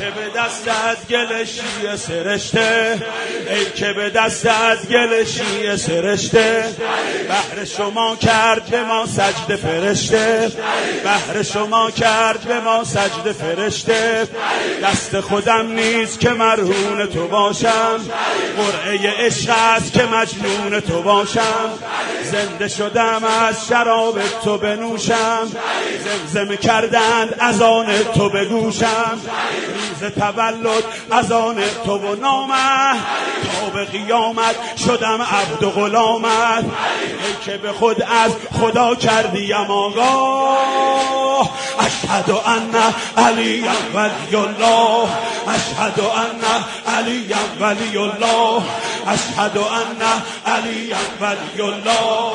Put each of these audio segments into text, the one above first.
که به دستت گلشی سرشته، ای که به دستت گلشی سرشته، بهر شما کرد به ما سجده فرشته، بهر شما کرد به ما سجده فرشته. دست خودم نیست که مرهون تو باشم، قرعه عشق است که مجنون تو باشم. زنده شدم از شراب تو بنوشم، زمزمه کردند اذان تو به گوشم. روز تولد اذان تو و نامت، تا به قیامت شدم عبد و غلامت. ای که به خود از خدا کردیم آگاه، اشهد ان علی ولی الله، اشهد ان علی ولی الله، اشهد ان علی ولی الله.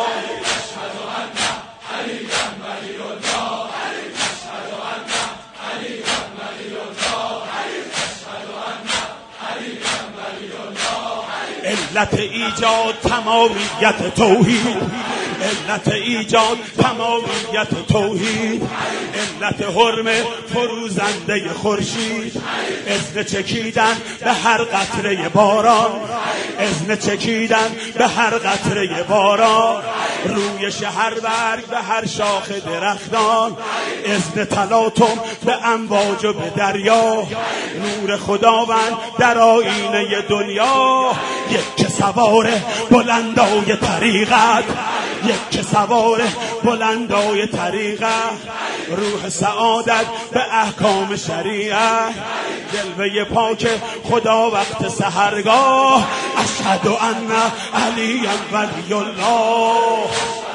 علت ایجاد تمامیت توحید، علت ایجاد تمامیت توحید، علت حرم فروزنده خورشید. اذن چکیدن به هر قطره باران، اذن چکیدن به هر قطره باران. روی شهر برگ به هر شاخ درختان، اذن تلاطم به امواج و به دریا. نور خداوند در آینه دنیا، یک که سوار بلندای طریقت، یک که سوار بلندای طریقت. روح سعادت به احکام شریعت، جلوه پاک خدا وقت سحرگاه. اشهد ان علی ولی الله،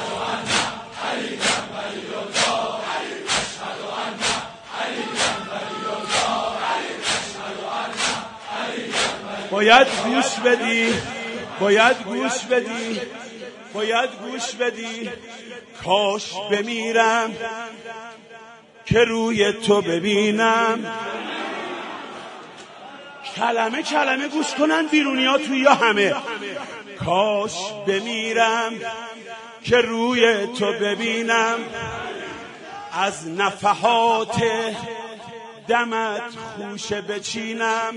باید گوش بدی، باید گوش بدی، باید گوش بدی. کاش بمیرم که روی تو ببینم. کلمه کلمه گوش کنن بیرونی ها توی یا همه. کاش بمیرم که روی تو ببینم، از نفحات دمت خوشه بچینم.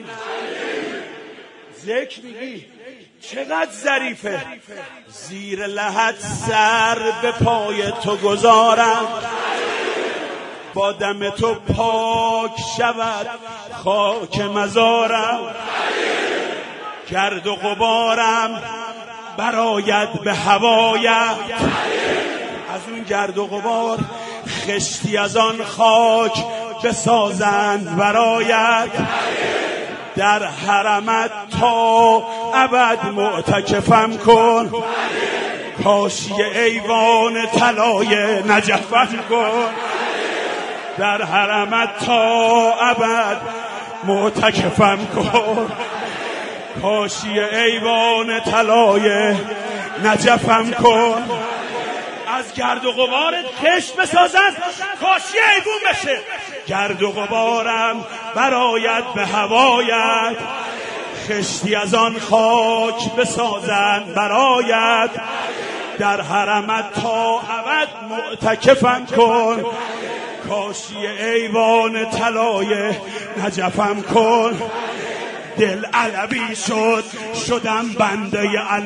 ذکر میگی چقدر ظریفه، زیر لحد سر به پای تو گذارم، با دم تو پاک شود خاک مزارم. گرد و غبارم براید به هوایت، از اون گرد و غبار خشتی از آن خاک بسازند برایت. در حرمت تا ابد معتکفم کن، کاشی ایوان طلای نجفم کن. در حرمت تا ابد معتکفم کن، کاشی ایوان طلای نجفم کن. از گرد و غبارت خشت بسازن کاشی ایوون بشه. گرد و غبارم برایت به هوایت، خشتی از آن خاک بسازن برایت. در حرمت تا ابد معتکفم کن، کاشی ایوان طلای نجفم کن. دل علوی شد شدم بنده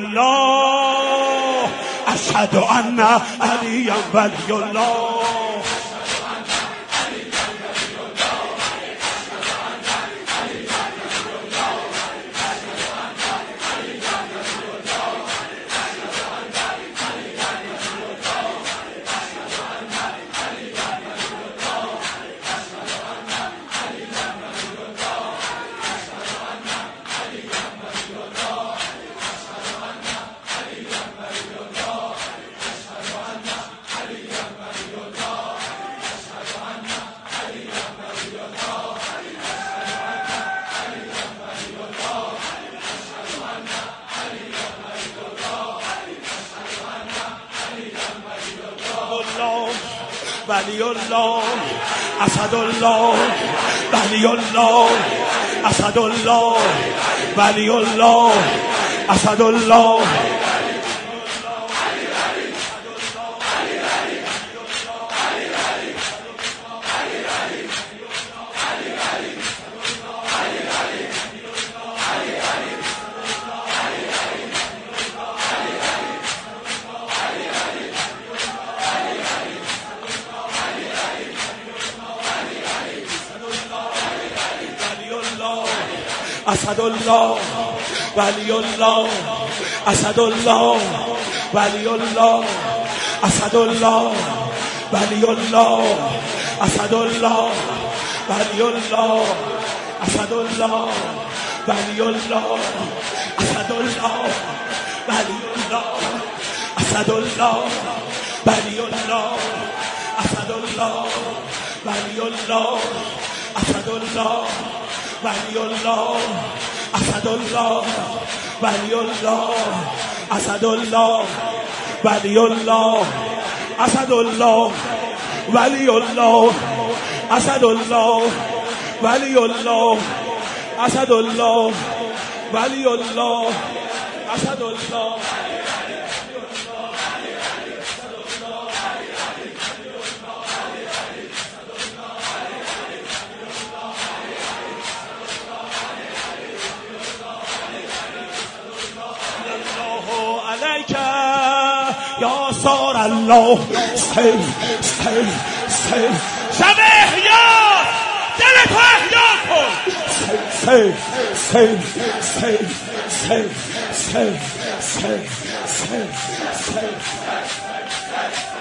الله، اشهد ان علی ولی الله. ولی الله اسد الله، ولی الله اسد الله، ولی الله اسد الله. اسدالله ولی الله اسدالله ولی الله اسدالله ولی الله اسدالله ولی الله اسدالله ولی الله اسدالله ولی الله اسدالله ولی الله اسدالله ولی الله اسدالله ولی الله اسدالله ولی الله اسدالله ولی الله اسدالله ولی الله اسدالله ولی الله اسدالله ولی الله اسدالله عليك يا صار الله شب احیا دل تو احیا کن